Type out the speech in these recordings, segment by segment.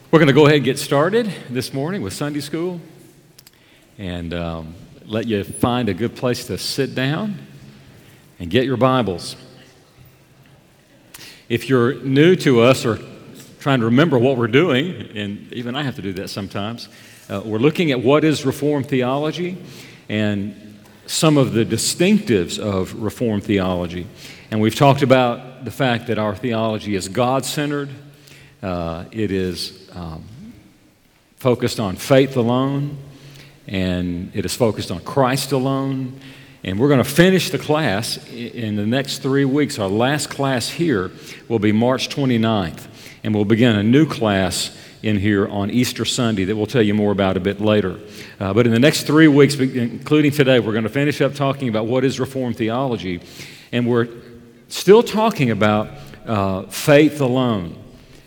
We're going to go ahead and get started this morning with Sunday school and let you find a good place to sit down and get your Bibles. If you're new to us or trying to remember what we're doing, and even I have to do that sometimes, we're looking at what is Reformed theology and some of the distinctives of Reformed theology. And we've talked about the fact that our theology is God-centered. It is focused on faith alone, and it is focused on Christ alone. And we're going to finish the class in the next 3 weeks. Our last class here will be March 29th, and we'll begin a new class in here on Easter Sunday that we'll tell you more about a bit later. But in the next 3 weeks, including today, we're going to finish up talking about what is Reformed theology, and we're still talking about faith alone.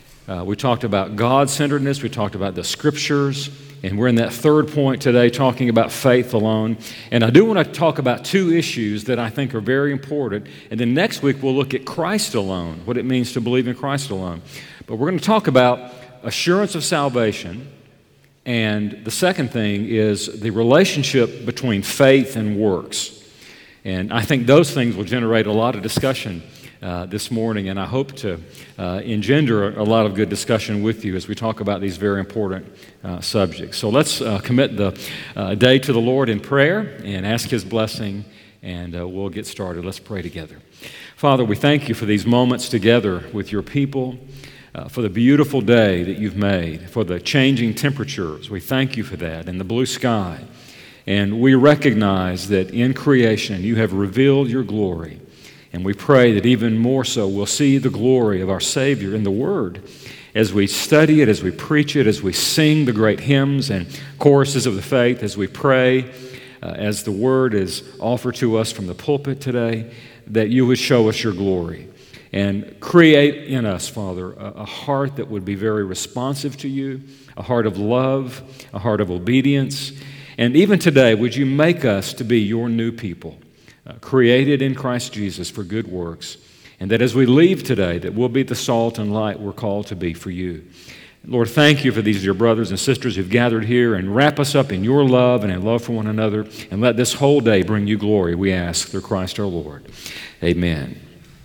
We talked about God-centeredness, we talked about the Scriptures, and we're in that third point today talking about faith alone. And I do want to talk about two issues that I think are very important, and then next week we'll look at Christ alone, what it means to believe in Christ alone. But we're going to talk about assurance of salvation, and the second thing is the relationship between faith and works. And I think those things will generate a lot of discussion this morning, and I hope to engender a lot of good discussion with you as we talk about these very important subjects. So let's commit the day to the Lord in prayer and ask His blessing, and we'll get started. Let's pray together. Father, we thank you for these moments together with your people, for the beautiful day that you've made, for the changing temperatures. We thank you for that, and the blue sky. And we recognize that in creation you have revealed your glory. And we pray that even more so we'll see the glory of our Savior in the Word as we study it, as we preach it, as we sing the great hymns and choruses of the faith, as we pray, as the Word is offered to us from the pulpit today, that you would show us your glory and create in us, Father, a heart that would be very responsive to you, a heart of love, a heart of obedience. And even today, would you make us to be your new people? Created in Christ Jesus for good works, and that as we leave today, that we'll be the salt and light we're called to be for you. Lord, thank you for these dear brothers and sisters who've gathered here, and wrap us up in your love and in love for one another, and let this whole day bring you glory, we ask, through Christ our Lord. Amen.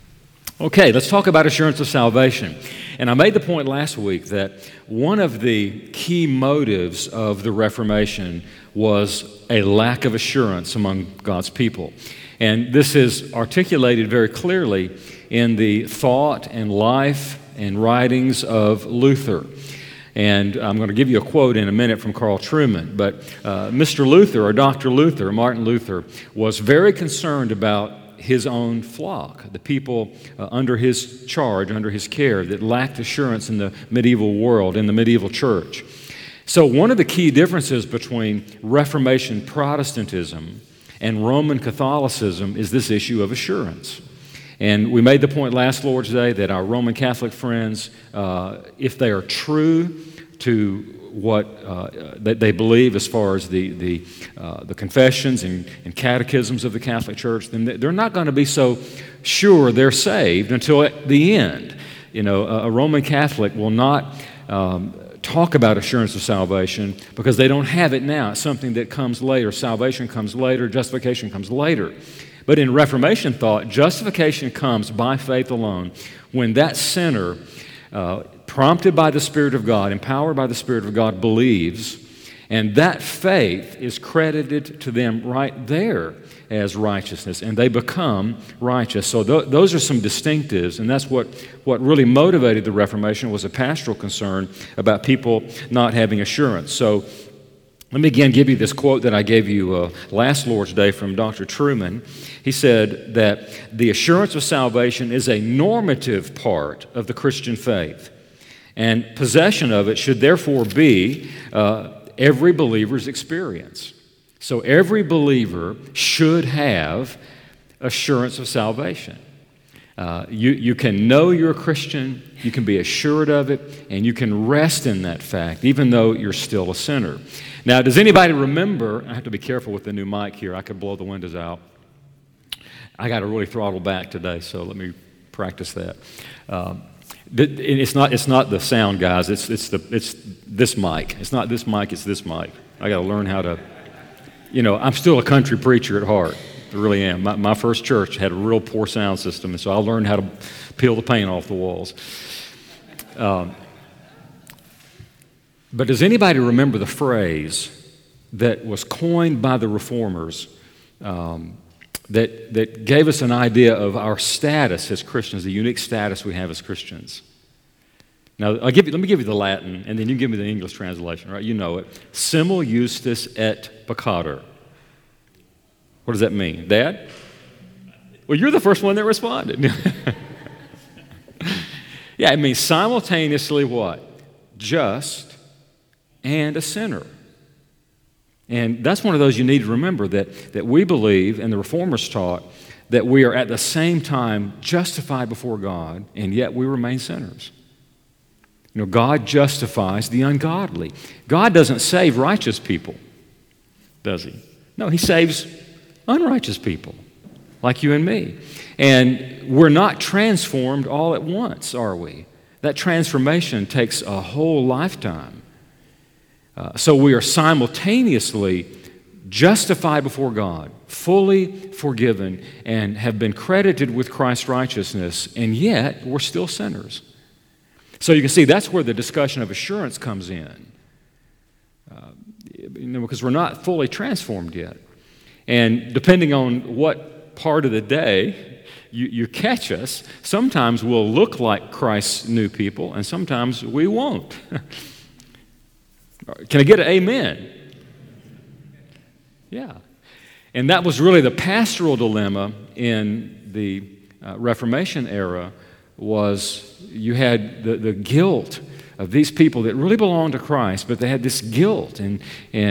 Okay, let's talk about assurance of salvation. And I made the point last week that one of the key motives of the Reformation was a lack of assurance among God's people. And this is articulated very clearly in the thought and life and writings of Luther. And I'm going to give you a quote in a minute from Carl Trueman. But Mr. Luther, or Dr. Luther, Martin Luther, was very concerned about his own flock, the people under his charge, under his care, that lacked assurance in the medieval world, in the medieval church. So one of the key differences between Reformation Protestantism and Roman Catholicism is this issue of assurance. And we made the point last Lord's Day that our Roman Catholic friends, if they are true to what they believe as far as the confessions and catechisms of the Catholic Church, then they're not going to be so sure they're saved until at the end. You know, a Roman Catholic will not talk about assurance of salvation because they don't have it now. It's something that comes later. Salvation comes later. Justification comes later. But in Reformation thought, justification comes by faith alone when that sinner, prompted by the Spirit of God, empowered by the Spirit of God, believes, and that faith is credited to them right there as righteousness, and they become righteous. So those are some distinctives, and that's what really motivated the Reformation, was a pastoral concern about people not having assurance. So let me again give you this quote that I gave you last Lord's Day from Dr. Trueman. He said that the assurance of salvation is a normative part of the Christian faith, and possession of it should therefore be every believer's experience. So every believer should have assurance of salvation. You can know you're a Christian, you can be assured of it, and you can rest in that fact, even though you're still a sinner. Now, does anybody remember, I have to be careful with the new mic here, I could blow the windows out. I got to really throttle back today, so let me practice that. It's not the sound, guys. It's this mic. It's not this mic. It's this mic. I got to learn how to. I'm still a country preacher at heart. I really am. My first church had a real poor sound system, and so I learned how to peel the paint off the walls. But does anybody remember the phrase that was coined by the Reformers that gave us an idea of our status as Christians, the unique status we have as Christians? Now, let me give you the Latin, and then you give me the English translation, right? You know it. Simul justus et peccator. What does that mean? Dad? Well, you're the first one that responded. Yeah, it means simultaneously what? Just and a sinner. And that's one of those you need to remember, that we believe, and the Reformers taught, that we are at the same time justified before God, and yet we remain sinners. God justifies the ungodly. God doesn't save righteous people, does He? No, He saves unrighteous people, like you and me. And we're not transformed all at once, are we? That transformation takes a whole lifetime. So we are simultaneously justified before God, fully forgiven, and have been credited with Christ's righteousness, and yet we're still sinners. So you can see that's where the discussion of assurance comes in, because we're not fully transformed yet. And depending on what part of the day you catch us, sometimes we'll look like Christ's new people, and sometimes we won't. Can I get an amen? Yeah. And that was really the pastoral dilemma in the Reformation era, was you had the guilt of these people that really belonged to Christ, but they had this guilt, and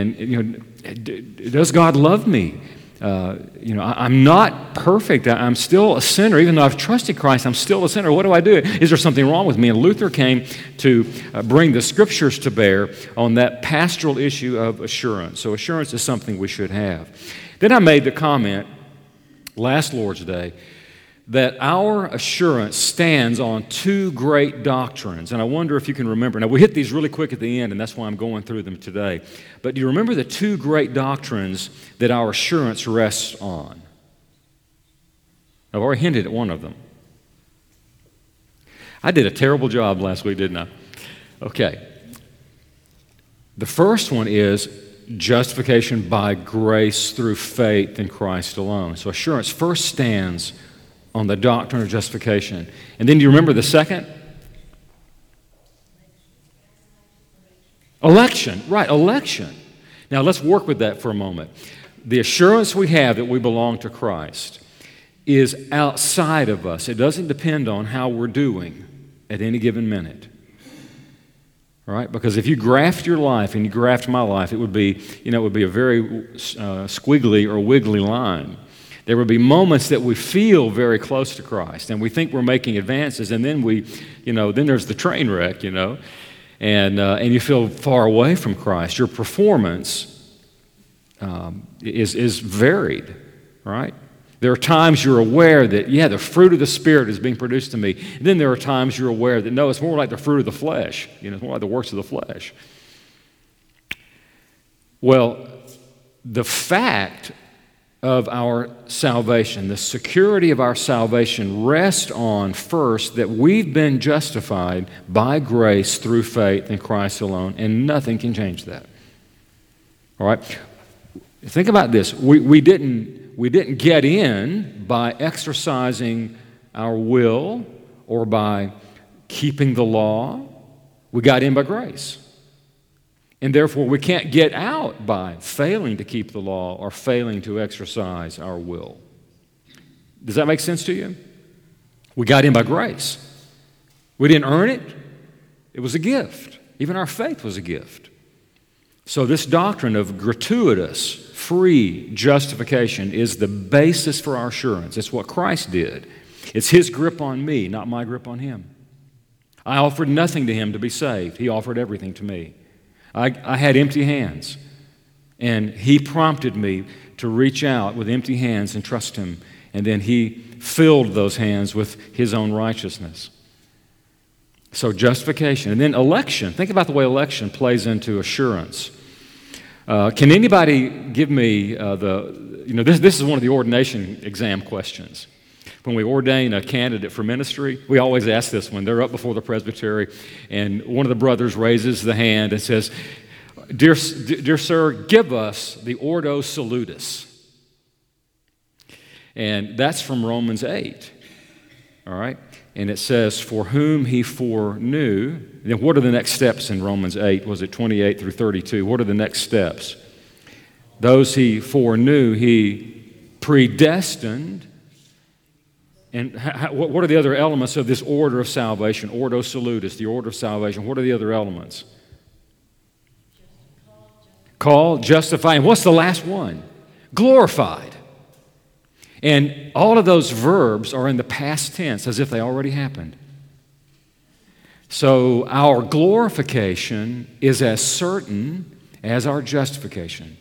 does God love me? I'm not perfect. I'm still a sinner. Even though I've trusted Christ, I'm still a sinner. What do I do? Is there something wrong with me? And Luther came to bring the Scriptures to bear on that pastoral issue of assurance. So assurance is something we should have. Then I made the comment last Lord's Day that our assurance stands on two great doctrines. And I wonder if you can remember. Now, we hit these really quick at the end, and that's why I'm going through them today. But do you remember the two great doctrines that our assurance rests on? I've already hinted at one of them. I did a terrible job last week, didn't I? Okay. The first one is justification by grace through faith in Christ alone. So assurance first stands on the doctrine of justification. And then do you remember the second? Election. Right, election. Now let's work with that for a moment. The assurance we have that we belong to Christ is outside of us. It doesn't depend on how we're doing at any given minute. All right? Because if you graft your life and you graft my life, it would be a very squiggly or wiggly line. There would be moments that we feel very close to Christ, and we think we're making advances, and then then there's the train wreck, and you feel far away from Christ. Your performance is varied, right? There are times you're aware that, the fruit of the Spirit is being produced in me. And then there are times you're aware that, no, it's more like the fruit of the flesh. It's more like the works of the flesh. Well, the fact of our salvation, the security of our salvation rests on, first, that we've been justified by grace through faith in Christ alone, and nothing can change that. All right? Think about this. We didn't get in by exercising our will or by keeping the law. We got in by grace. And therefore, we can't get out by failing to keep the law or failing to exercise our will. Does that make sense to you? We got in by grace. We didn't earn it. It was a gift. Even our faith was a gift. So this doctrine of gratuitous, free justification is the basis for our assurance. It's what Christ did. It's His grip on me, not my grip on Him. I offered nothing to Him to be saved. He offered everything to me. I had empty hands, and He prompted me to reach out with empty hands and trust Him, and then He filled those hands with His own righteousness. So justification. And then election. Think about the way election plays into assurance. Can anybody give me this is one of the ordination exam questions. When we ordain a candidate for ministry, we always ask this when they're up before the presbytery, and one of the brothers raises the hand and says, Dear sir, give us the Ordo Salutis. And that's from Romans 8. All right? And it says, for whom he foreknew. Then what are the next steps in Romans 8? Was it 28 through 32? What are the next steps? Those he foreknew, he predestined. And what are the other elements of this order of salvation? Ordo Salutis, the order of salvation. What are the other elements? Called, justified, and what's the last one? Glorified. And all of those verbs are in the past tense as if they already happened. So our glorification is as certain as our justification.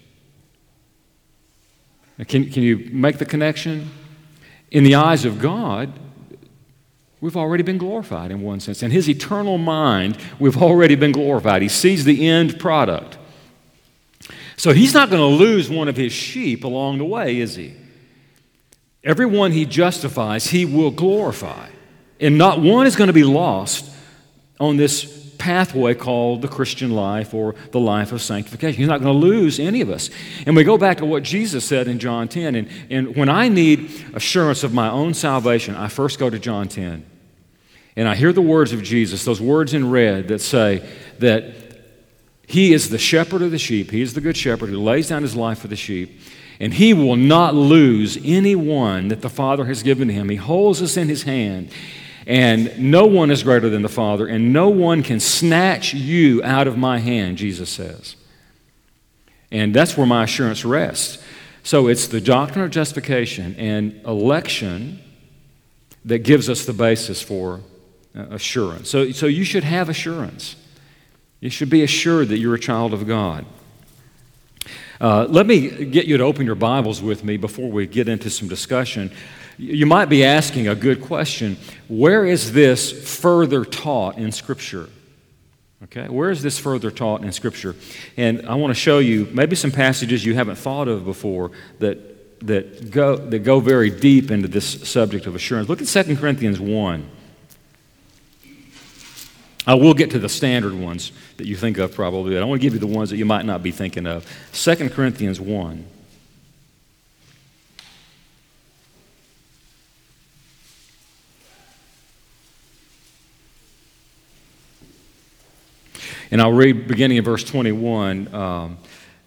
Now, can you make the connection? In the eyes of God, we've already been glorified in one sense. In His eternal mind, we've already been glorified. He sees the end product. So He's not going to lose one of His sheep along the way, is He? Everyone He justifies, He will glorify. And not one is going to be lost on this pathway called the Christian life or the life of sanctification. He's not going to lose any of us. And we go back to what Jesus said in John 10. And when I need assurance of my own salvation, I first go to John 10. And I hear the words of Jesus, those words in red that say that He is the shepherd of the sheep. He is the good shepherd who lays down His life for the sheep. And He will not lose anyone that the Father has given to Him. He holds us in His hand. And no one is greater than the Father, and no one can snatch you out of my hand, Jesus says. And that's where my assurance rests. So it's the doctrine of justification and election that gives us the basis for assurance. So you should have assurance. You should be assured that you're a child of God. Let me get you to open your Bibles with me before we get into some discussion. You might be asking a good question. Where is this further taught in Scripture? Okay, where is this further taught in Scripture? And I want to show you maybe some passages you haven't thought of before that go very deep into this subject of assurance. Look at 2 Corinthians 1. I will get to the standard ones that you think of probably, but I want to give you the ones that you might not be thinking of. 2 Corinthians 1. And I'll read beginning in verse 21. I'll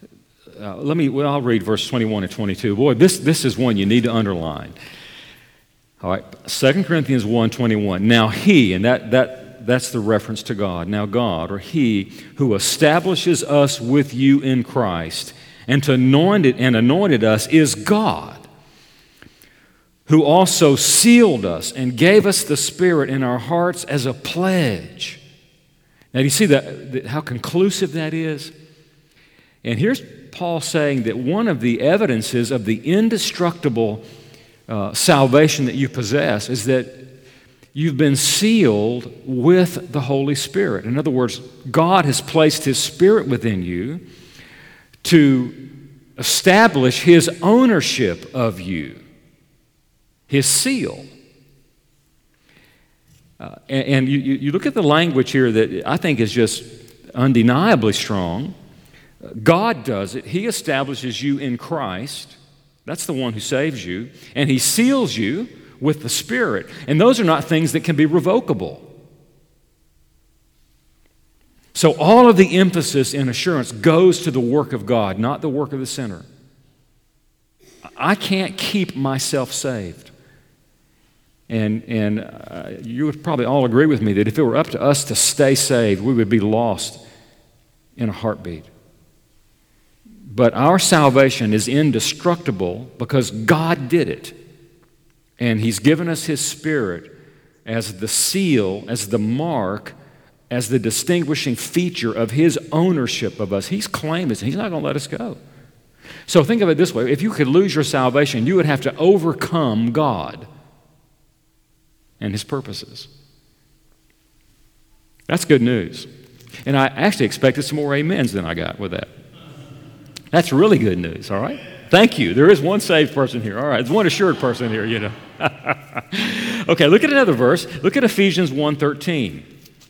read verse 21 and 22. Boy, this is one you need to underline. All right, 2 Corinthians 1:21. Now He, and that's the reference to God. Now God, or He who establishes us with you in Christ and anointed us is God, who also sealed us and gave us the Spirit in our hearts as a pledge. Now, do you see how conclusive that is? And here's Paul saying that one of the evidences of the indestructible salvation that you possess is that you've been sealed with the Holy Spirit. In other words, God has placed His Spirit within you to establish His ownership of you, His seal. And you look at the language here that I think is just undeniably strong. God does it. He establishes you in Christ. That's the one who saves you. And He seals you with the Spirit. And those are not things that can be revocable. So all of the emphasis in assurance goes to the work of God, not the work of the sinner. I can't keep myself saved. And you would probably all agree with me that if it were up to us to stay saved, we would be lost in a heartbeat. But our salvation is indestructible because God did it. And He's given us His Spirit as the seal, as the mark, as the distinguishing feature of His ownership of us. He's claimed us, and He's not going to let us go. So think of it this way. If you could lose your salvation, you would have to overcome God and His purposes. That's good news. And I actually expected some more amens than I got with that. That's really good news, all right? Thank you. There is one saved person here. All right, there's one assured person here, you know. Okay, look at another verse. Look at Ephesians 1:13.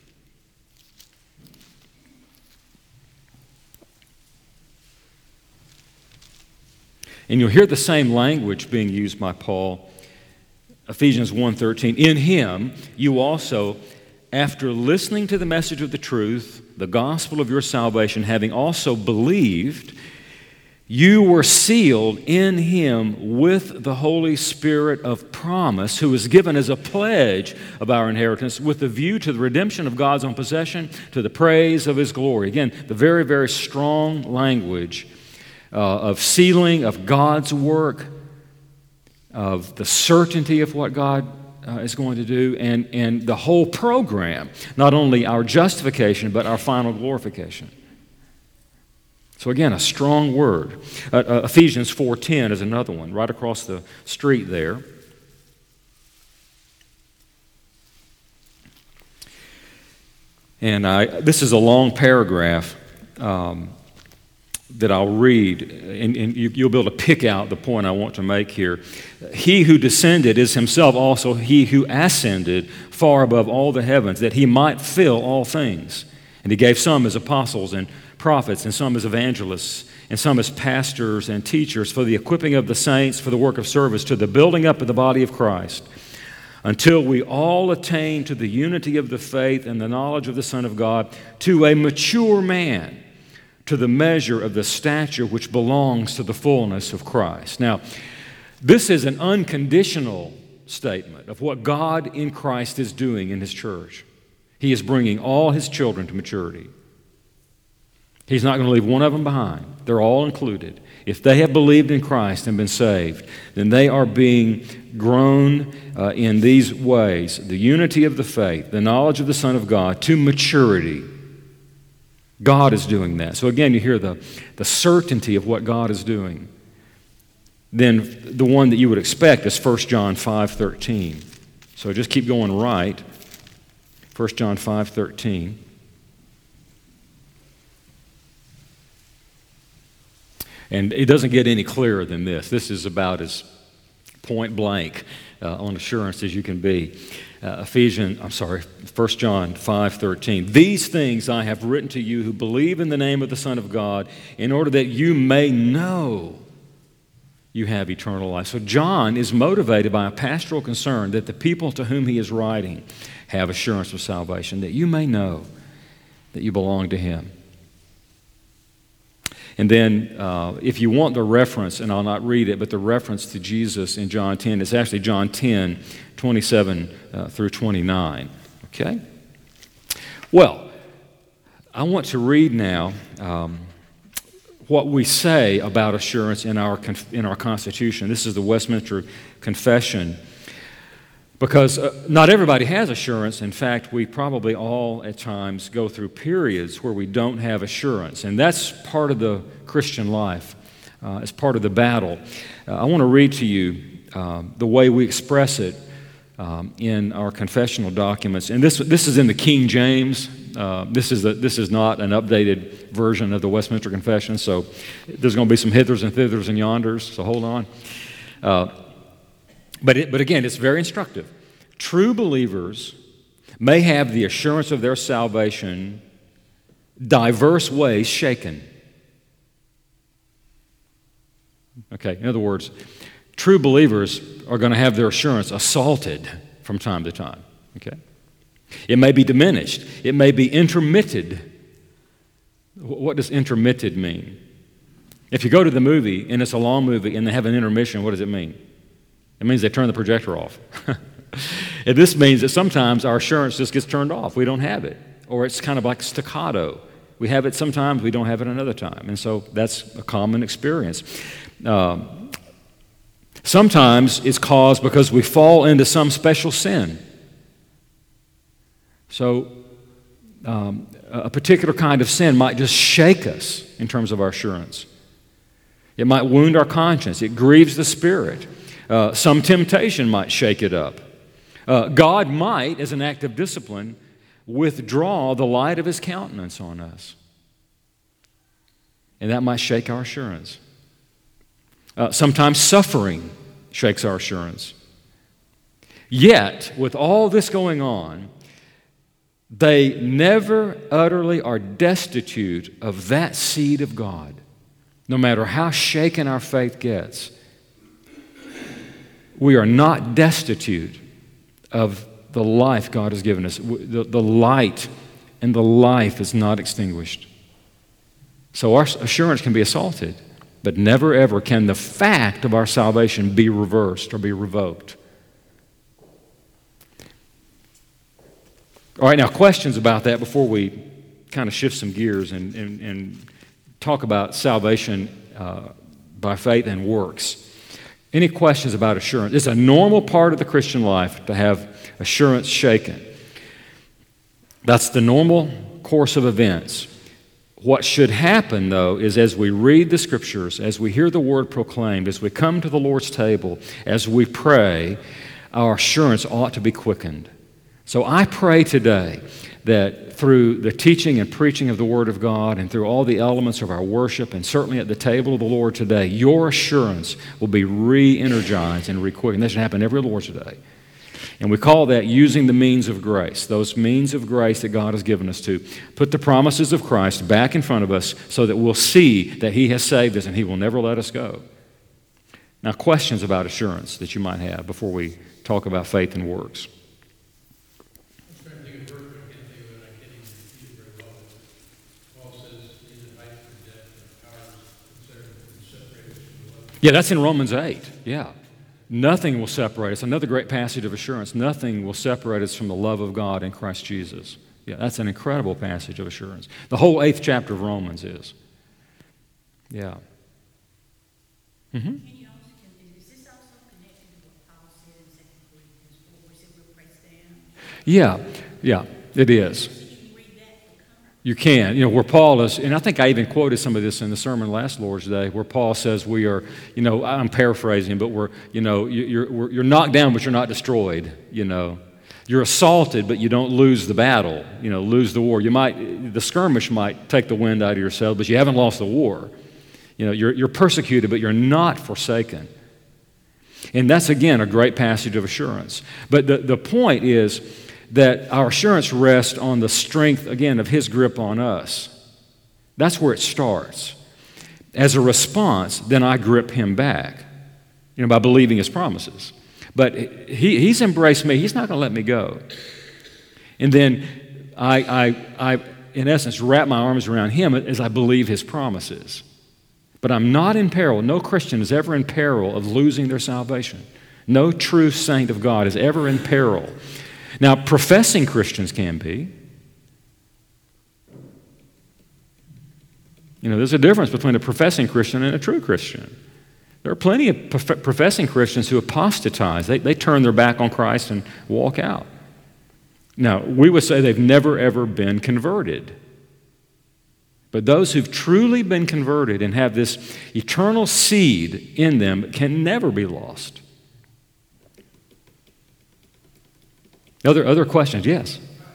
And you'll hear the same language being used by Paul. Ephesians 1:13. In him you also, after listening to the message of the truth, the gospel of your salvation, having also believed, you were sealed in him with the Holy Spirit of promise, who was given as a pledge of our inheritance with a view to the redemption of God's own possession, to the praise of his glory. Again, the very, very strong language of sealing, of God's work, of the certainty of what God is going to do, and the whole program, not only our justification, but our final glorification. So again, a strong word. Ephesians 4:10 is another one, right across the street there. And this is a long paragraph that I'll read, and you'll be able to pick out the point I want to make here. He who descended is himself also he who ascended far above all the heavens, that he might fill all things. And he gave some as apostles and prophets, and some as evangelists, and some as pastors and teachers, for the equipping of the saints, for the work of service, to the building up of the body of Christ, until we all attain to the unity of the faith and the knowledge of the Son of God, to a mature man, to the measure of the stature which belongs to the fullness of Christ. Now, this is an unconditional statement of what God in Christ is doing in his church. He is bringing all his children to maturity. He's not going to leave one of them behind. They're all included. If they have believed in Christ and been saved, then they are being grown in these ways: the unity of the faith, the knowledge of the Son of God, to maturity. God is doing that. So again, you hear the certainty of what God is doing. Then the one that you would expect is 1 John 5:13. So just keep going right. 1 John 5:13. And it doesn't get any clearer than this. This is about as point blank on assurance as you can be. 1 John 5:13. These things I have written to you who believe in the name of the Son of God, in order that you may know you have eternal life. So John is motivated by a pastoral concern that the people to whom he is writing have assurance of salvation, that you may know that you belong to him. And then if you want the reference, and I'll not read it, but the reference to Jesus in John 10, it's actually John 10, 27 through 29. Okay? Well, I want to read now what we say about assurance in our Constitution. This is the Westminster Confession. Because not everybody has assurance. In fact, we probably all at times go through periods where we don't have assurance. And that's part of the Christian life. It's part of the battle. I want to read to you the way we express it in our confessional documents. And this is in the King James. This is not an updated version of the Westminster Confession. So there's going to be some hithers and thithers and yonders. So hold on. But again, it's very instructive. True believers may have the assurance of their salvation diverse ways shaken. Okay, in other words, true believers are going to have their assurance assaulted from time to time. Okay? It may be diminished. It may be intermitted. What does intermitted mean? If you go to the movie and it's a long movie and they have an intermission, what does it mean? It means they turn the projector off. And this means that sometimes our assurance just gets turned off. We don't have it. Or it's kind of like staccato. We have it sometimes, we don't have it another time. And so that's a common experience. Sometimes it's caused because we fall into some special sin. So a particular kind of sin might just shake us in terms of our assurance. It might wound our conscience. It grieves the spirit. Some temptation might shake it up. God might, as an act of discipline, withdraw the light of His countenance on us. And that might shake our assurance. Sometimes suffering shakes our assurance. Yet, with all this going on, they never utterly are destitute of that seed of God, no matter how shaken our faith gets. We are not destitute of the life God has given us. The light and the life is not extinguished. So our assurance can be assaulted, but never ever can the fact of our salvation be reversed or be revoked. All right, now questions about that before we kind of shift some gears and talk about salvation by faith and works. Any questions about assurance? It's a normal part of the Christian life to have assurance shaken. That's the normal course of events. What should happen, though, is as we read the Scriptures, as we hear the Word proclaimed, as we come to the Lord's table, as we pray, our assurance ought to be quickened. So I pray today that through the teaching and preaching of the Word of God and through all the elements of our worship and certainly at the table of the Lord today, your assurance will be re-energized and re-quickened. That should happen every Lord's Day. And we call that using the means of grace, those means of grace that God has given us to put the promises of Christ back in front of us so that we'll see that He has saved us and He will never let us go. Now, questions about assurance that you might have before we talk about faith and works. Yeah, that's in Romans 8. Yeah. Nothing will separate us. Another great passage of assurance. Nothing will separate us from the love of God in Christ Jesus. Yeah, that's an incredible passage of assurance. The whole 8th chapter of Romans is. Yeah. Mm-hmm. Is this also connected to what Paul said in 2 Corinthians 4, where he said we're pressed down? Yeah, it is. You can. You know, where Paul is, and I think I even quoted some of this in the sermon last Lord's Day, where Paul says we are, you know, I'm paraphrasing, but we're, you know, you're knocked down, but you're not destroyed, you know. You're assaulted, but you don't lose the battle, you know, lose the war. The skirmish might take the wind out of your sail, but you haven't lost the war. You know, you're persecuted, but you're not forsaken. And that's, again, a great passage of assurance. But the point is that our assurance rests on the strength, again, of His grip on us. That's where it starts. As a response, then I grip Him back, you know, by believing His promises. But He's embraced me. He's not going to let me go. And then I, in essence, wrap my arms around Him as I believe His promises. But I'm not in peril. No Christian is ever in peril of losing their salvation. No true saint of God is ever in peril. Now, professing Christians can be. You know, there's a difference between a professing Christian and a true Christian. There are plenty of professing Christians who apostatize. They turn their back on Christ and walk out. Now, we would say they've never, ever been converted. But those who've truly been converted and have this eternal seed in them can never be lost. Other questions? Yes.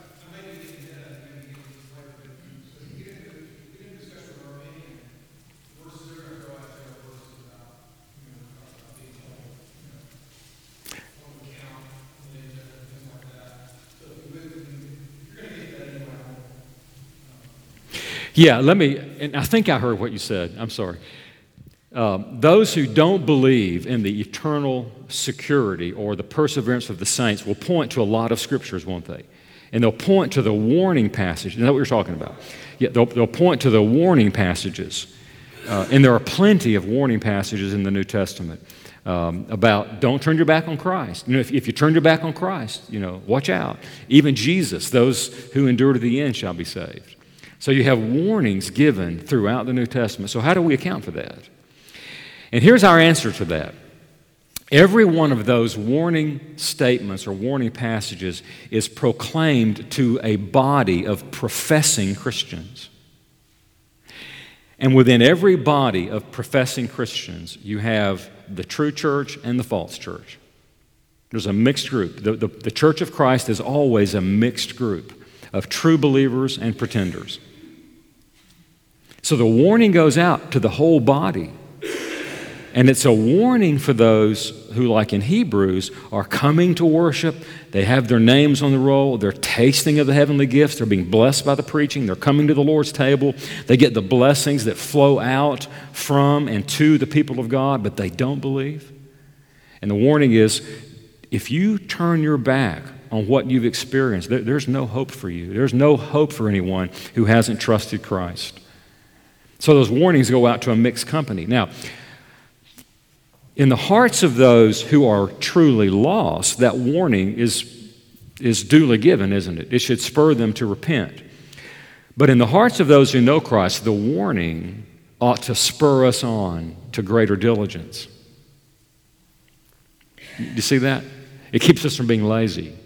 Yeah, and I think I heard what you said. I'm sorry. Those who don't believe in the eternal security or the perseverance of the saints will point to a lot of scriptures, won't they? And they'll point to the warning passage. You know what we're talking about? Yeah, they'll point to the warning passages. And there are plenty of warning passages in the New Testament about don't turn your back on Christ. You know, if you turn your back on Christ, you know, watch out. Even Jesus, those who endure to the end shall be saved. So you have warnings given throughout the New Testament. So how do we account for that? And here's our answer to that. Every one of those warning statements or warning passages is proclaimed to a body of professing Christians. And within every body of professing Christians, you have the true church and the false church. There's a mixed group. The Church of Christ is always a mixed group. of true believers and pretenders. So the warning goes out to the whole body. And it's a warning for those who, like in Hebrews, are coming to worship. They have their names on the roll. They're tasting of the heavenly gifts. They're being blessed by the preaching. They're coming to the Lord's table. They get the blessings that flow out from and to the people of God, but they don't believe. And the warning is, if you turn your back on what you've experienced, there's no hope for you. There's no hope for anyone who hasn't trusted Christ. So those warnings go out to a mixed company. Now, in the hearts of those who are truly lost, that warning is duly given, isn't it? It should spur them to repent. But in the hearts of those who know Christ, the warning ought to spur us on to greater diligence. You see that? It keeps us from being lazy.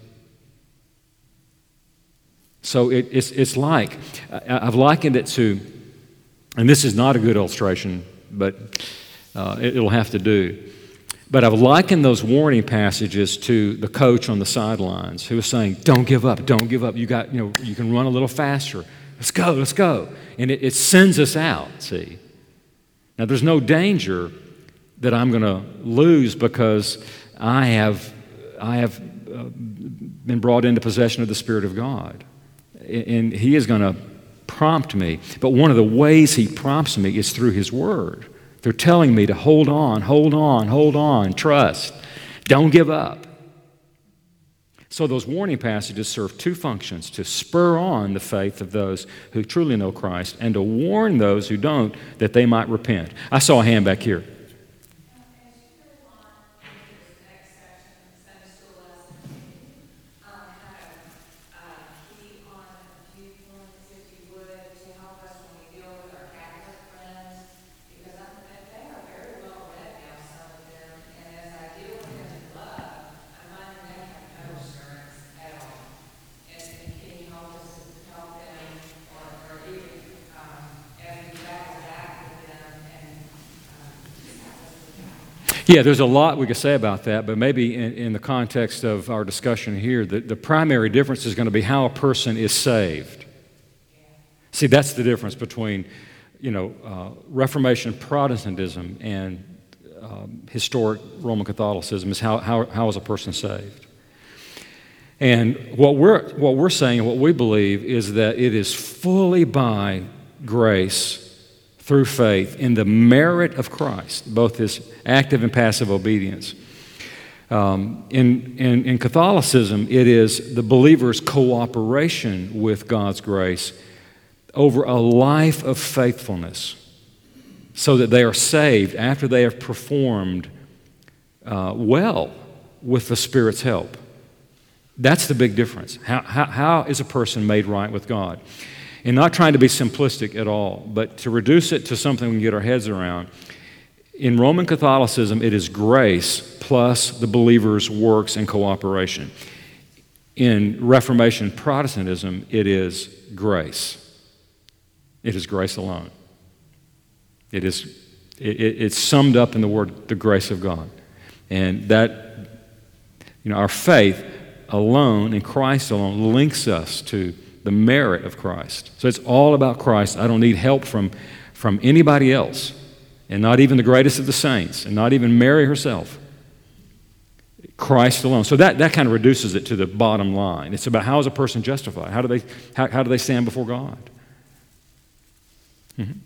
So it's like, I've likened it to, and this is not a good illustration, but it'll have to do. But I've likened those warning passages to the coach on the sidelines who was saying, don't give up, don't give up. You can run a little faster. Let's go, let's go. And it sends us out, see. Now, there's no danger that I'm going to lose because I have been brought into possession of the Spirit of God. And He is going to prompt me. But one of the ways He prompts me is through His Word. They're telling me to hold on, trust. Don't give up. So those warning passages serve two functions: to spur on the faith of those who truly know Christ and to warn those who don't that they might repent. I saw a hand back here. Yeah, there's a lot we could say about that, but maybe in the context of our discussion here, the primary difference is going to be how a person is saved. See, that's the difference between, Reformation Protestantism and historic Roman Catholicism is how is a person saved. And what we're saying and what we believe is that it is fully by grace through faith in the merit of Christ, both His active and passive obedience. In Catholicism, it is the believer's cooperation with God's grace over a life of faithfulness so that they are saved after they have performed well with the Spirit's help. That's the big difference. How is a person made right with God? And not trying to be simplistic at all, but to reduce it to something we can get our heads around. In Roman Catholicism, it is grace plus the believer's works and cooperation. In Reformation Protestantism, it is grace. It is grace alone. It's summed up in the word, the grace of God. And that, our faith alone in Christ alone links us to the merit of Christ. So it's all about Christ. I don't need help from anybody else, and not even the greatest of the saints, and not even Mary herself. Christ alone. So that kind of reduces it to the bottom line. It's about how is a person justified? How do they stand before God? Mm-hmm.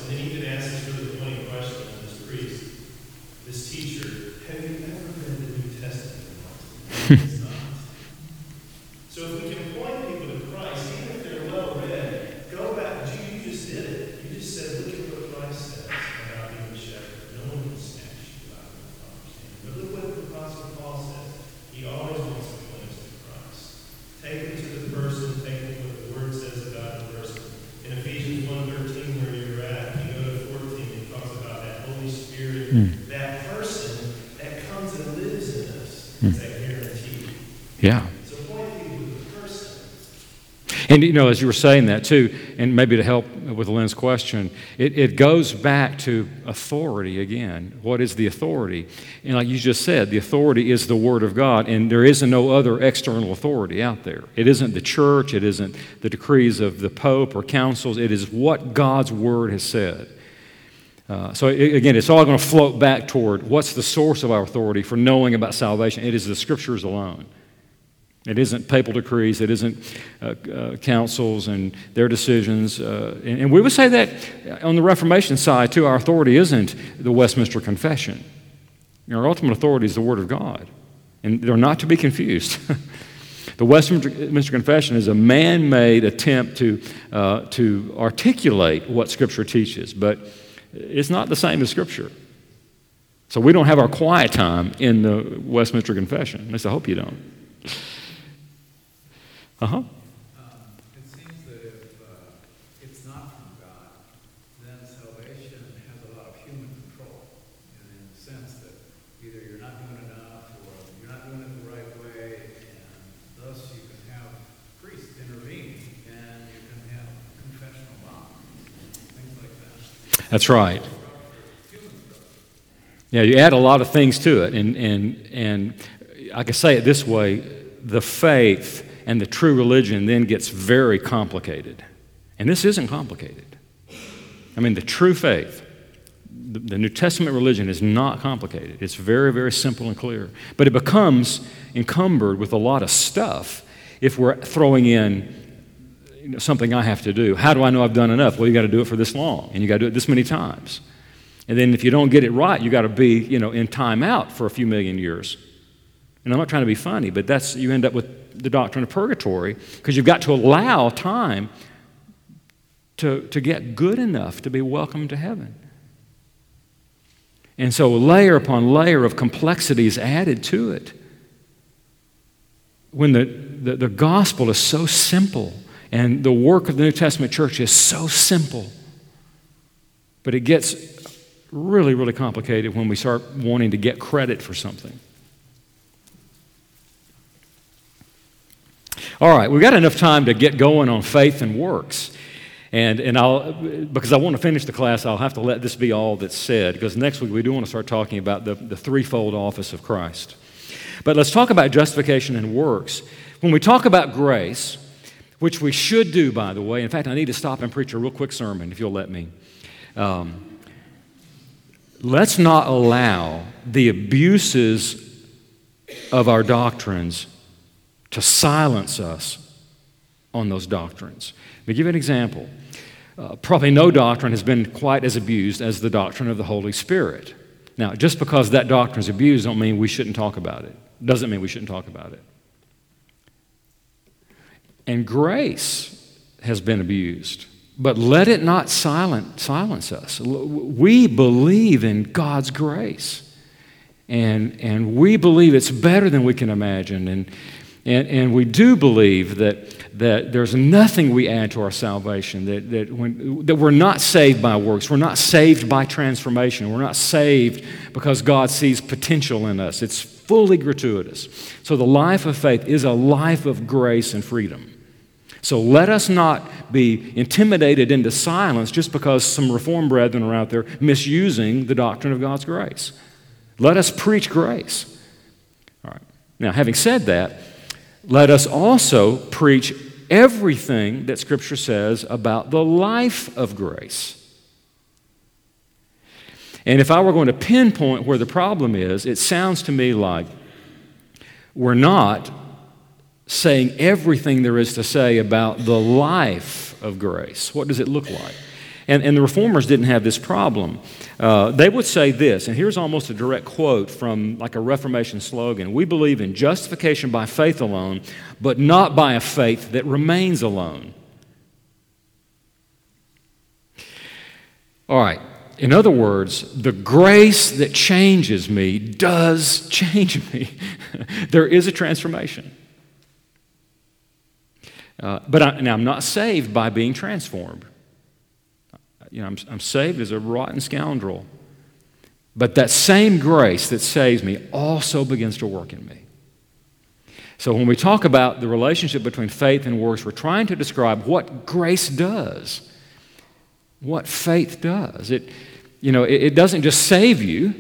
And then he even asks this really pointed question of this priest, this teacher, have you ever read the New Testament? It's not. So if we can point people to Christ, even if they're well read, go back. You just did it. You just said, look at what Christ says about being a shepherd. No one can snatch you out of the Father's hand. But look what the Apostle Paul says. He always wants to point us to Christ. Take them to the person, take them to what the Word says about the person. In Ephesians 1:13, where you're at, you go to 14, it talks about that Holy Spirit, that person that comes and lives in us. It's that guarantee. Yeah. So point people to the person. And, as you were saying that, too, and maybe to help with Lynn's question, it goes back to authority again. What is the authority? And like you just said, the authority is the Word of God, and there is no other external authority out there. It isn't the church. It isn't the decrees of the Pope or councils. It is what God's Word has said. Again, it's all going to float back toward what's the source of our authority for knowing about salvation. It is the Scriptures alone. It isn't papal decrees. It isn't councils and their decisions. And we would say that on the Reformation side, too, our authority isn't the Westminster Confession. Our ultimate authority is the Word of God. And they're not to be confused. The Westminster Confession is a man-made attempt to articulate what Scripture teaches, but it's not the same as Scripture. So we don't have our quiet time in the Westminster Confession. At least I hope you don't. It seems that if it's not from God, then salvation has a lot of human control, in the sense that either you're not doing enough or you're not doing it the right way, and thus you can have priests intervene, and you can have confessional bonds, things like that. That's right. Yeah, you add a lot of things to it, and I can say it this way: the faith and the true religion then gets very complicated. And this isn't complicated. I mean, the true faith, the New Testament religion is not complicated. It's very, very simple and clear. But it becomes encumbered with a lot of stuff if we're throwing in something I have to do. How do I know I've done enough? Well, you got to do it for this long, and you got to do it this many times. And then if you don't get it right, you got to be, in time out for a few million years. And I'm not trying to be funny, but you end up with the doctrine of purgatory because you've got to allow time to get good enough to be welcomed to heaven. And so layer upon layer of complexity is added to it. When the gospel is so simple and the work of the New Testament church is so simple, but it gets really, really complicated when we start wanting to get credit for something. All right, we've got enough time to get going on faith and works. And because I want to finish the class, I'll have to let this be all that's said, because next week we do want to start talking about the threefold office of Christ. But let's talk about justification and works. When we talk about grace, which we should do, by the way, in fact, I need to stop and preach a real quick sermon, if you'll let me. Let's not allow the abuses of our doctrines to silence us on those doctrines. Let me give you an example. Probably no doctrine has been quite as abused as the doctrine of the Holy Spirit. Now, just because that doctrine is abused don't mean we shouldn't talk about it. Doesn't mean we shouldn't talk about it. And grace has been abused, but let it not silence us. We believe in God's grace, and we believe it's better than we can imagine, and we do believe that there's nothing we add to our salvation, that we're not saved by works, we're not saved by transformation, we're not saved because God sees potential in us. It's fully gratuitous. So the life of faith is a life of grace and freedom. So let us not be intimidated into silence just because some Reformed brethren are out there misusing the doctrine of God's grace. Let us preach grace. All right. Now, having said that, let us also preach everything that Scripture says about the life of grace. And if I were going to pinpoint where the problem is, it sounds to me like we're not saying everything there is to say about the life of grace. What does it look like? And the Reformers didn't have this problem. They would say this, and here's almost a direct quote from like a Reformation slogan: "We believe in justification by faith alone, but not by a faith that remains alone." All right. In other words, the grace that changes me does change me. There is a transformation. But I'm not saved by being transformed. I'm saved as a rotten scoundrel. But that same grace that saves me also begins to work in me. So when we talk about the relationship between faith and works, we're trying to describe what grace does, what faith does. It doesn't just save you.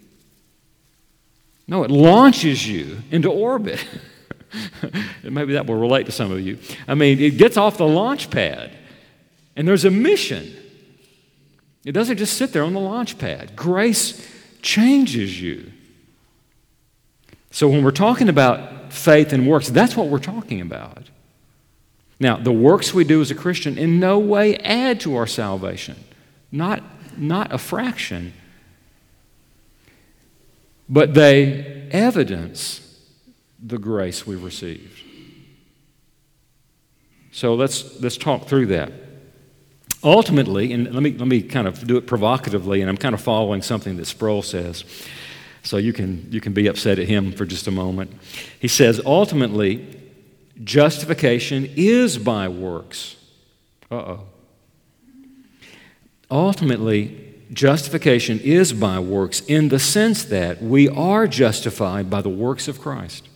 No, it launches you into orbit. Maybe that will relate to some of you. I mean, it gets off the launch pad, and there's a mission. It doesn't just sit there on the launch pad. Grace changes you. So when we're talking about faith and works, that's what we're talking about. Now, the works we do as a Christian in no way add to our salvation. Not a fraction. But they evidence the grace we received. So let's talk through that. Ultimately, and let me kind of do it provocatively, and I'm kind of following something that Sproul says, so you can be upset at him for just a moment. He says, ultimately, justification is by works. Ultimately, justification is by works in the sense that we are justified by the works of Christ.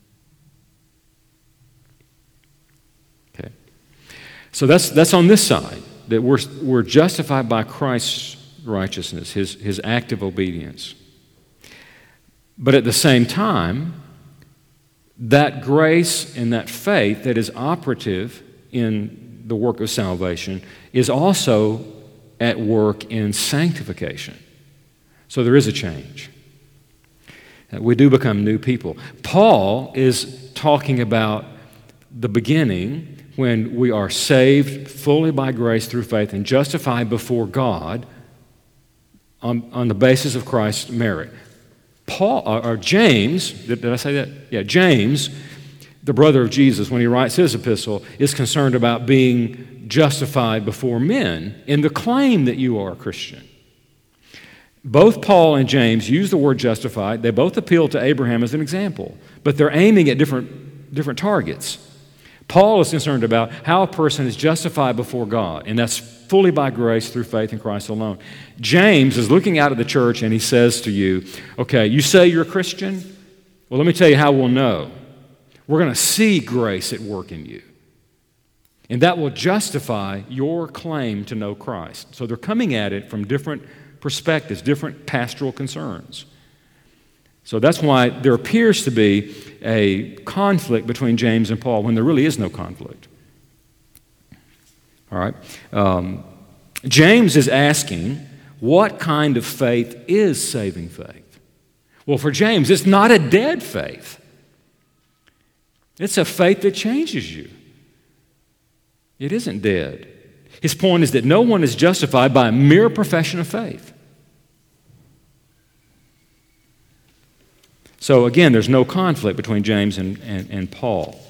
Okay. So that's on this side, that we're justified by Christ's righteousness, his active obedience. But at the same time, that grace and that faith that is operative in the work of salvation is also at work in sanctification. So there is a change. We do become new people. Paul is talking about the beginning when we are saved fully by grace through faith and justified before God on the basis of Christ's merit. James, did I say that? Yeah, James, the brother of Jesus, when he writes his epistle, is concerned about being justified before men in the claim that you are a Christian. Both Paul and James use the word justified. They both appeal to Abraham as an example, but they're aiming at different targets. Paul is concerned about how a person is justified before God, and that's fully by grace through faith in Christ alone. James is looking out at the church and he says to you, okay, you say you're a Christian? Well, let me tell you how we'll know. We're going to see grace at work in you. And that will justify your claim to know Christ. So they're coming at it from different perspectives, different pastoral concerns. So that's why there appears to be a conflict between James and Paul when there really is no conflict. All right. James is asking, what kind of faith is saving faith? Well, for James, it's not a dead faith. It's a faith that changes you. It isn't dead. His point is that no one is justified by a mere profession of faith. So again, there's no conflict between James and Paul.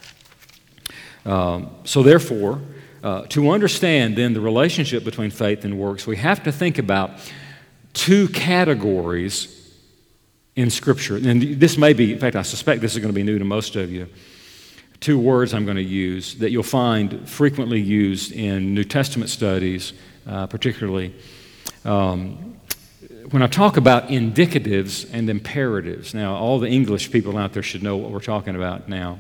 So therefore, to understand then the relationship between faith and works, we have to think about two categories in Scripture. And this may be, in fact, I suspect this is going to be new to most of you. Two words I'm going to use that you'll find frequently used in New Testament studies, particularly. When I talk about indicatives and imperatives, now all the English people out there should know what we're talking about now.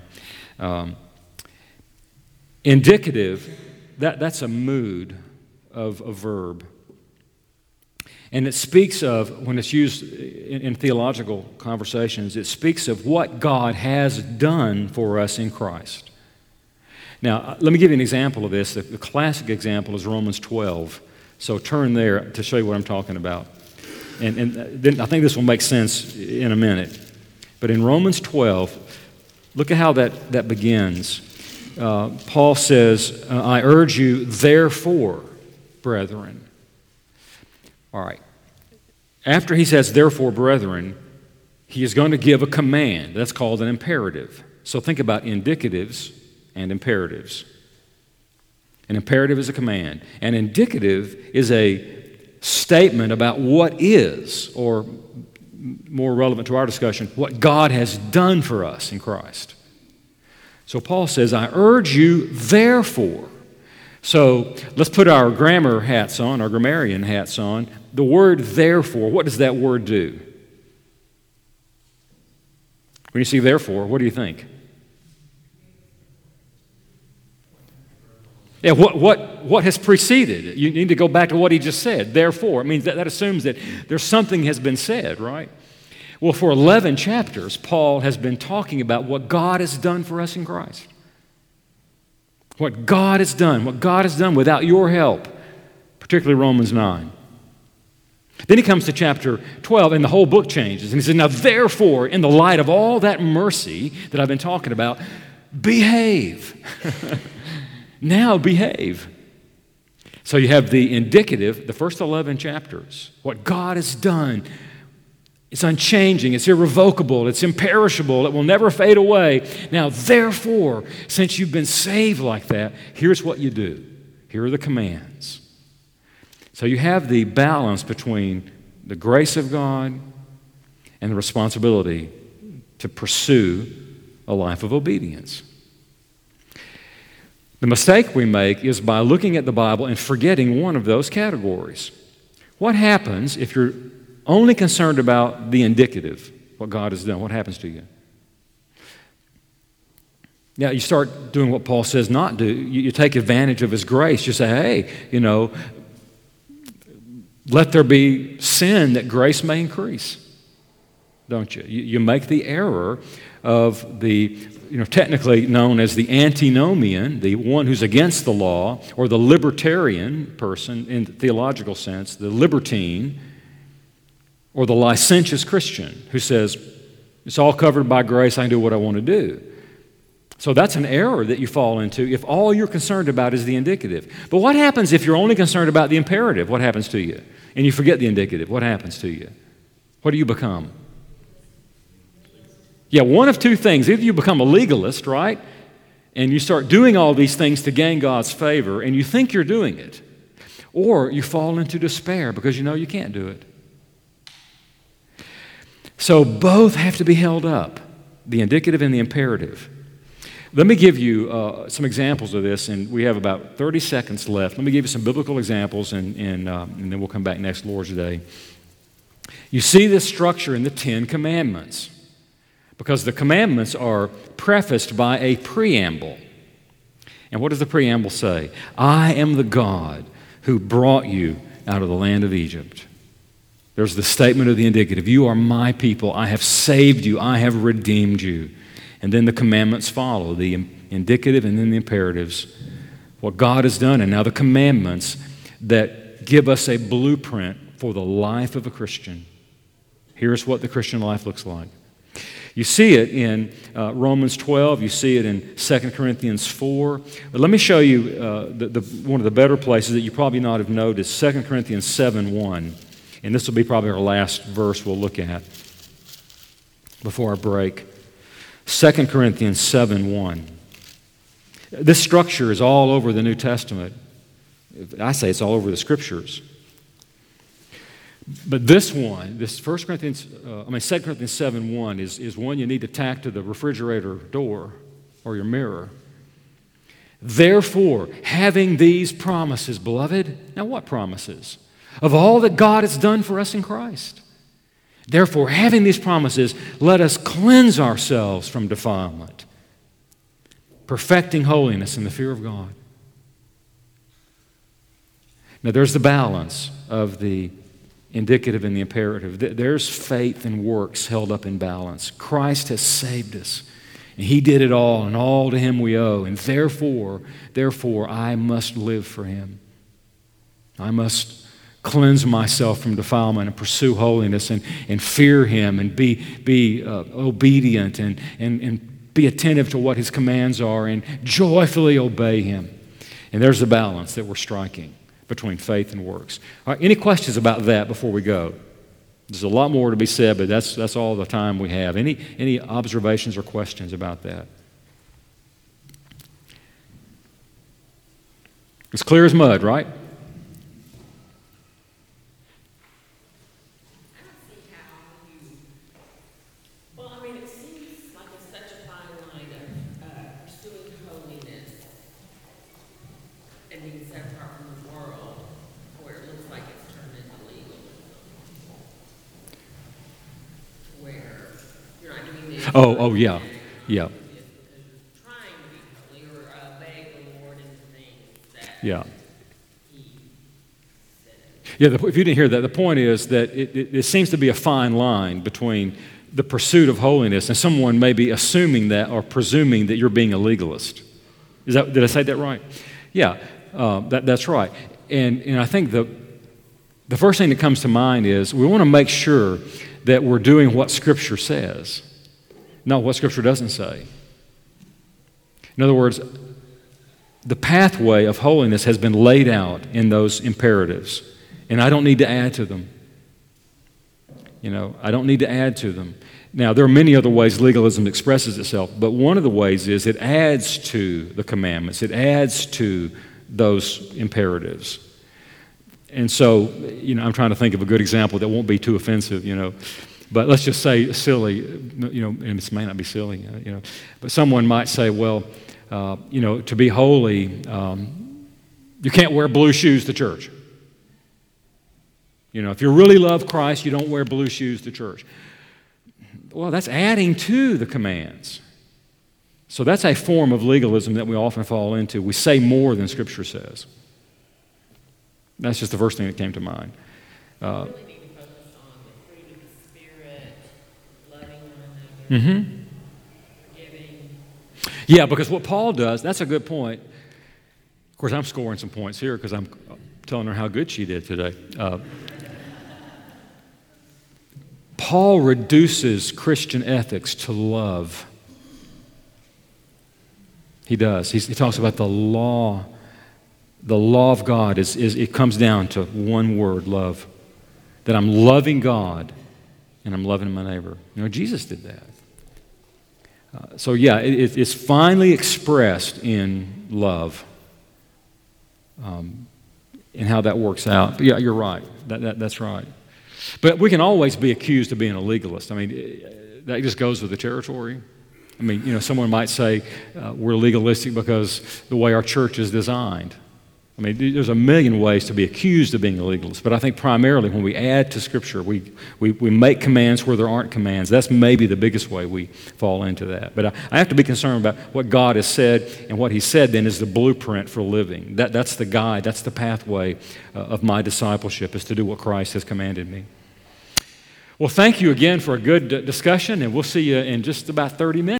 Indicative, that's a mood of a verb. And it speaks of, when it's used in theological conversations, it speaks of what God has done for us in Christ. Now, let me give you an example of this. The classic example is Romans 12. So turn there to show you what I'm talking about. And then I think this will make sense in a minute. But in Romans 12, look at how that begins. Paul says, I urge you, therefore. brethren. All right. After he says, therefore, brethren, he is going to give a command. That's called an imperative. So think about indicatives and imperatives. An imperative is a command. An indicative is a statement about what is, or more relevant to our discussion, what God has done for us in Christ. So Paul says, I urge you, therefore. So let's put our grammar hats on, our grammarian hats on. The word therefore, what does that word do? When you see therefore, what do you think? Yeah, what has preceded? You need to go back to what he just said. Therefore, it means that assumes that there's something has been said, right? Well, for 11 chapters, Paul has been talking about what God has done for us in Christ. What God has done without your help, particularly Romans 9. Then he comes to chapter 12, and the whole book changes. And he says, now therefore, in the light of all that mercy that I've been talking about, behave. Now behave. So you have the indicative, the first 11 chapters. What God has done. It's unchanging, it's irrevocable, it's imperishable, it will never fade away. Now, therefore, since you've been saved like that, here's what you do. Here are the commands. So you have the balance between the grace of God and the responsibility to pursue a life of obedience. The mistake we make is by looking at the Bible and forgetting one of those categories. What happens if you're only concerned about the indicative, what God has done? What happens to you? Now, you start doing what Paul says not do. You take advantage of his grace. You say, hey, let there be sin that grace may increase. Don't you? You make the error of the, technically known as the antinomian, the one who's against the law, or the libertarian person in the theological sense, the libertine, or the licentious Christian who says, it's all covered by grace, I can do what I want to do. So that's an error that you fall into if all you're concerned about is the indicative. But what happens if you're only concerned about the imperative? What happens to you? And you forget the indicative. What happens to you? What do you become? Yeah, one of two things. Either you become a legalist, right? And you start doing all these things to gain God's favor, and you think you're doing it. Or you fall into despair because you know you can't do it. So both have to be held up, the indicative and the imperative. Let me give you some examples of this, and we have about 30 seconds left. Let me give you some biblical examples, and then we'll come back next Lord's Day. You see this structure in the Ten Commandments, because the commandments are prefaced by a preamble. And what does the preamble say? I am the God who brought you out of the land of Egypt. There's the statement of the indicative. You are my people. I have saved you. I have redeemed you. And then the commandments follow, the indicative and then the imperatives. What God has done, and now the commandments that give us a blueprint for the life of a Christian. Here's what the Christian life looks like. You see it in Romans 12. You see it in 2 Corinthians 4. But let me show you one of the better places that you probably not have noticed, 2 Corinthians 7:1. And this will be probably our last verse we'll look at before our break. 2 Corinthians 7:1. This structure is all over the New Testament. I say it's all over the Scriptures. But this one, this 2 Corinthians 7:1 is one you need to tack to the refrigerator door or your mirror. Therefore, having these promises, beloved. Now what promises? Of all that God has done for us in Christ. Therefore, having these promises, let us cleanse ourselves from defilement, perfecting holiness in the fear of God. Now, there's the balance of the indicative and the imperative. There's faith and works held up in balance. Christ has saved us, and He did it all, and all to Him we owe. And therefore, I must live for Him. I must cleanse myself from defilement and pursue holiness and fear Him and be obedient and be attentive to what His commands are and joyfully obey Him. And there's the balance that we're striking. between faith and works. All right, any questions about that before we go? There's a lot more to be said, but that's all the time we have. Any observations or questions about that? It's clear as mud, right? It seems like it's such a fine line of pursuing holiness and being set apart from the world, where it looks like it's turned into legalism, where you're not doing this. Oh, yeah. Yeah. Because you're trying to be holy or obey the Lord in things that Yeah. He said. Yeah, if you didn't hear that, the point is that it seems to be a fine line between the pursuit of holiness and someone maybe assuming that or presuming that you're being a legalist. Did I say that right? Yeah, that's right. And I think the first thing that comes to mind is we want to make sure that we're doing what Scripture says, not what Scripture doesn't say. In other words, the pathway of holiness has been laid out in those imperatives, and I don't need to add to them. I don't need to add to them. Now, there are many other ways legalism expresses itself, but one of the ways is it adds to the commandments. It adds to those imperatives. And so, I'm trying to think of a good example that won't be too offensive, But let's just say silly, and this may not be silly, But someone might say, well, to be holy, you can't wear blue shoes to church. If you really love Christ, you don't wear blue shoes to church. Well, that's adding to the commands. So that's a form of legalism that we often fall into. We say more than Scripture says. That's just the first thing that came to mind. We really need to focus on the fruit of the Spirit, loving one another, forgiving. Yeah, because what Paul does, that's a good point. Of course, I'm scoring some points here because I'm telling her how good she did today. Paul reduces Christian ethics to love. He does. He talks about the law. The law of God it comes down to one word, love. That I'm loving God and I'm loving my neighbor. Jesus did that. So yeah, it's finally expressed in love. And how that works out. But yeah, you're right. That's right. But we can always be accused of being a legalist. That just goes with the territory. Someone might say we're legalistic because the way our church is designed. There's a million ways to be accused of being a legalist, but I think primarily when we add to Scripture, we make commands where there aren't commands. That's maybe the biggest way we fall into that. But I have to be concerned about what God has said, and what He said then is the blueprint for living. That's the guide, that's the pathway of my discipleship, is to do what Christ has commanded me. Well, thank you again for a good discussion, and we'll see you in just about 30 minutes.